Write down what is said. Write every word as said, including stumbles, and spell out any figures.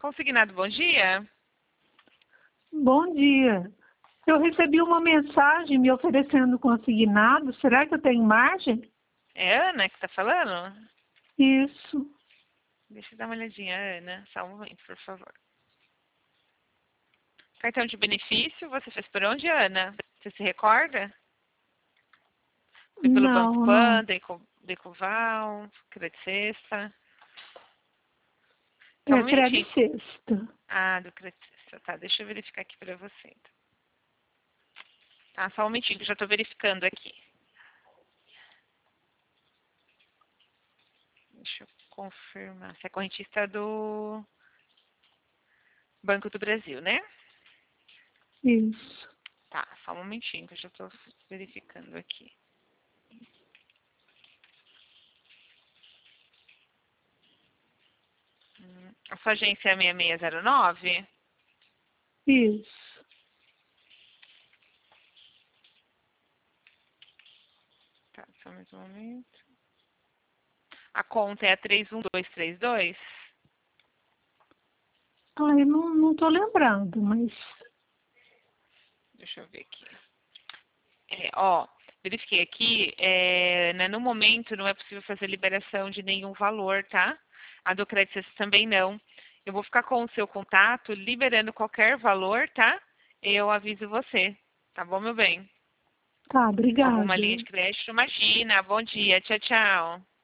Consignado, bom dia. Bom dia. Eu recebi uma mensagem me oferecendo consignado. Será que eu tenho margem? É a Ana que está falando? Isso. Deixa eu dar uma olhadinha, Ana. Só um momento, por favor. Cartão de benefício, você fez por onde, Ana? Você se recorda? Foi pelo Não, Banco não. Pan, Deco, Decoval, Credit Sexta. Só um É minutinho. crédito sexta. Ah, do Credit Sexta. Tá, deixa eu verificar aqui para você. Então. Tá, só um minutinho que eu já estou verificando aqui. Deixa eu confirmar. Você é correntista do Banco do Brasil, né? Isso. Tá, só um momentinho que eu já estou verificando aqui. Hum, a sua agência é seis seis zero nove? Isso. Tá, só mais um momento. A conta é a três um dois três dois? Ai, não, não tô lembrando, mas... Deixa eu ver aqui. É, ó, verifiquei aqui, é, né, no momento não é possível fazer liberação de nenhum valor, tá? A do Credit Suisse também não. Eu vou ficar com o seu contato, liberando qualquer valor, tá? Eu aviso você, tá bom, meu bem? Tá, Alguma obrigada. linha de crédito? Imagina, bom dia, tchau, tchau.